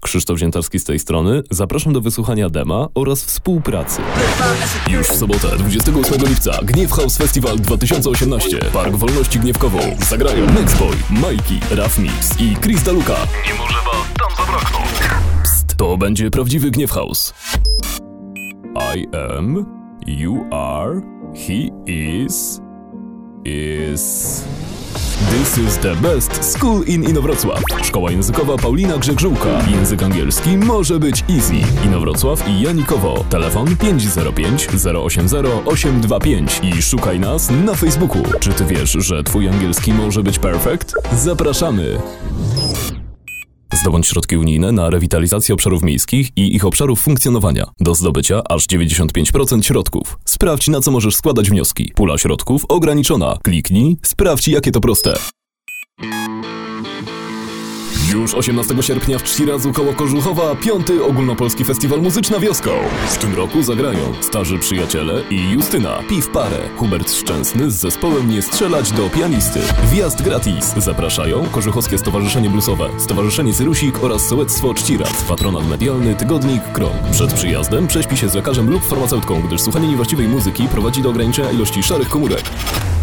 Krzysztof Ziętarski z tej strony. Zapraszam do wysłuchania dema oraz współpracy. Już w sobotę, 28 lipca, Gniew House Festival 2018. Park Wolności Gniewkowo. Zagrają Nextboy, Majki, Rafmix i Chris Daluka. Nie może was tam zabraknąć. Psst, to będzie prawdziwy Gniew House. I am, you are, he is... This is the best school in Inowrocław. Szkoła językowa Paulina Grzegżółka. Język angielski może być easy. Inowrocław i Janikowo. Telefon 505 080 825 i szukaj nas na Facebooku. Czy ty wiesz, że twój angielski może być perfect? Zapraszamy! Zdobądź środki unijne na rewitalizację obszarów miejskich i ich obszarów funkcjonowania. Do zdobycia aż 95% środków. Sprawdź, na co możesz składać wnioski. Pula środków ograniczona. Kliknij, sprawdź, jakie to proste. Już 18 sierpnia w Czcirazu koło Kożuchowa 5. Ogólnopolski Festiwal Muzyczna Wioską. W tym roku zagrają Starzy Przyjaciele i Justyna. Piw parę. Hubert Szczęsny z zespołem Nie strzelać do pianisty. Wjazd gratis. Zapraszają Kożuchowskie Stowarzyszenie Bluesowe, Stowarzyszenie Cyrusik oraz Sołectwo Czciraz. Patronat medialny Tygodnik Krok. Przed przyjazdem prześpij się z lekarzem lub farmaceutką, gdyż słuchanie niewłaściwej muzyki prowadzi do ograniczenia ilości szarych komórek.